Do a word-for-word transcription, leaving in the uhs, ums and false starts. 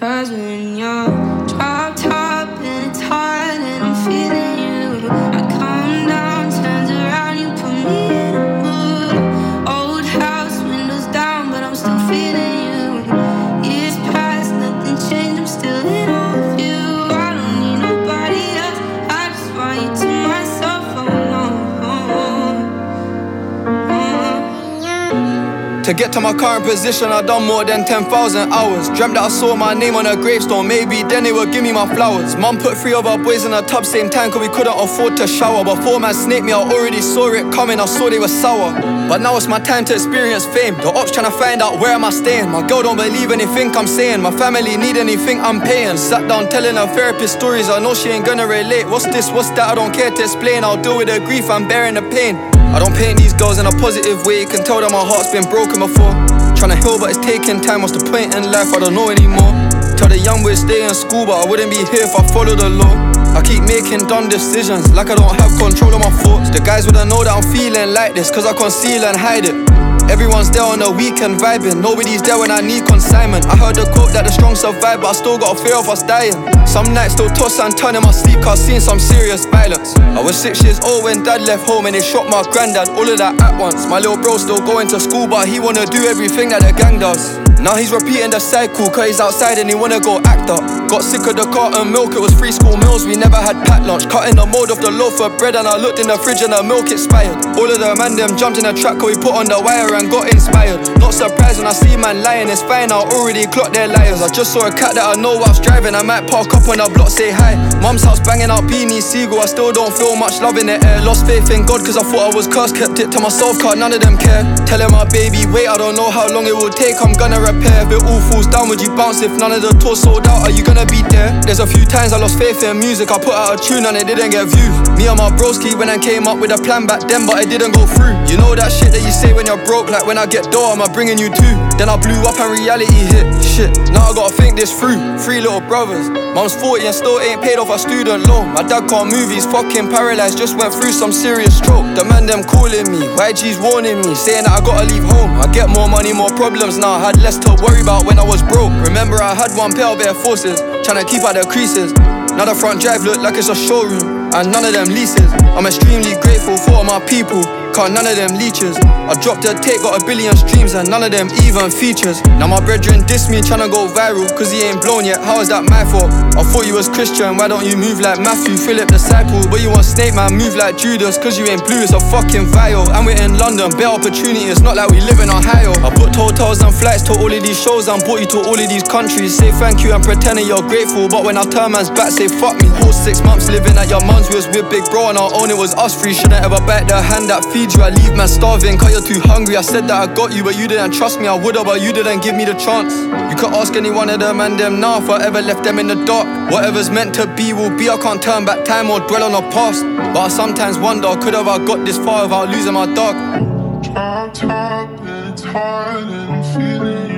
Cause when you're drop top and it's hot and I'm feeling you, I come down, turns around, you put me in a mood. Old house, windows down, but I'm still feeling you. Years past, nothing changed, I'm still in awe of you. I don't need nobody else, I just want you to myself. Oh, oh, oh, oh. To get to my current position, I done more than ten thousand hours. Dreamt that I saw my name on a gravestone, maybe then they would give me my flowers. Mum put three of our boys in a tub same time cause we couldn't afford to shower. Before man snaked me, I already saw it coming, I saw they were sour. But now it's my time to experience fame. The ops tryna find out where am I staying. My girl don't believe anything I'm saying. My family need anything I'm paying. Sat down telling her therapist stories, I know she ain't gonna relate. What's this, what's that, I don't care to explain. I'll deal with the grief, I'm bearing the pain. I don't paint these girls in a positive way. You can tell that my heart's been broken before. Tryna heal but it's taking time. What's the point in life? I don't know anymore. Tell the young boys stay in school, but I wouldn't be here if I followed the law. I keep making dumb decisions like I don't have control of my thoughts. The guys wouldn't know that I'm feeling like this cause I conceal and hide it. Everyone's there on the weekend vibing, nobody's there when I need consignment. I heard the quote that the strong survive, but I still got a fear of us dying. Some nights still toss and turn in my sleep cause seen some serious violence. I was six years old when dad left home and they shot my granddad, all of that at once. My little bro still going to school but he wanna do everything that the gang does. Now he's repeating the cycle cause he's outside and he wanna go act up. Got sick of the carton milk, it was free school meals, we never had packed lunch. Cutting the mold off the loaf of bread and I looked in the fridge and the milk expired. All of the man them jumped in the track cause we put on the wire and got inspired. Not surprised when I see man lying, it's fine, I already clocked their liars. I just saw a cat that I know whilst driving, I might park up on the block, say hi. Mum's house banging out Beanie Siegel, I still don't feel much love in the air. Lost faith in God cause I thought I was cursed, kept it to myself cause none of them care. Telling my baby wait, I don't know how long it will take, I'm gonna repair. If it all falls down, would you bounce? If none of the tours sold out, are you gonna be there? There's a few times I lost faith in music, I put out a tune and it didn't get views. Me and my broski when I came up with a plan back then but it didn't go through. You know that shit that you say when you're broke, like when I get dough, am I bringing you two? Then I blew up and reality hit, shit, now I gotta think this through. Three little brothers, mum's forty and still ain't paid off a student loan. My dad can't move, he's fucking paralysed, just went through some serious stroke. The man them calling me, Y G's warning me, saying that I gotta leave home. I get more money, more problems now, I had less to worry about when I was broke. Remember I had one pair of air forces, tryna keep out the creases. Now the front drive look like it's a showroom, and none of them leases. I'm extremely grateful for all my people, cause none of them leeches. I dropped a tape, got a billion streams and none of them even features. Now my brethren diss me tryna go viral cause he ain't blown yet, how is that my fault? I thought you was Christian, why don't you move like Matthew, Philip disciple? But you want Snake man, move like Judas cause you ain't blue, it's a fucking vial. And we're in London, better opportunity, it's not like we live in Ohio. I booked hotels and flights to all of these shows and brought you to all of these countries. Say thank you and pretending you're grateful, but when I turn man's back say fuck me. Whole six months living at your mum's, we was with big bro on our own, it was us three. Shouldn't ever bite the hand that feeds you, I leave man starving cause you're too hungry. I said that I got you but you didn't trust me, I would've but you didn't give me the chance. You could ask any one of them and them now if I ever left them in the dark. Whatever's meant to be will be, I can't turn back time or dwell on the past. But I sometimes wonder, could have I got this far without losing my dog? Drop top, it's hard and I'm feeling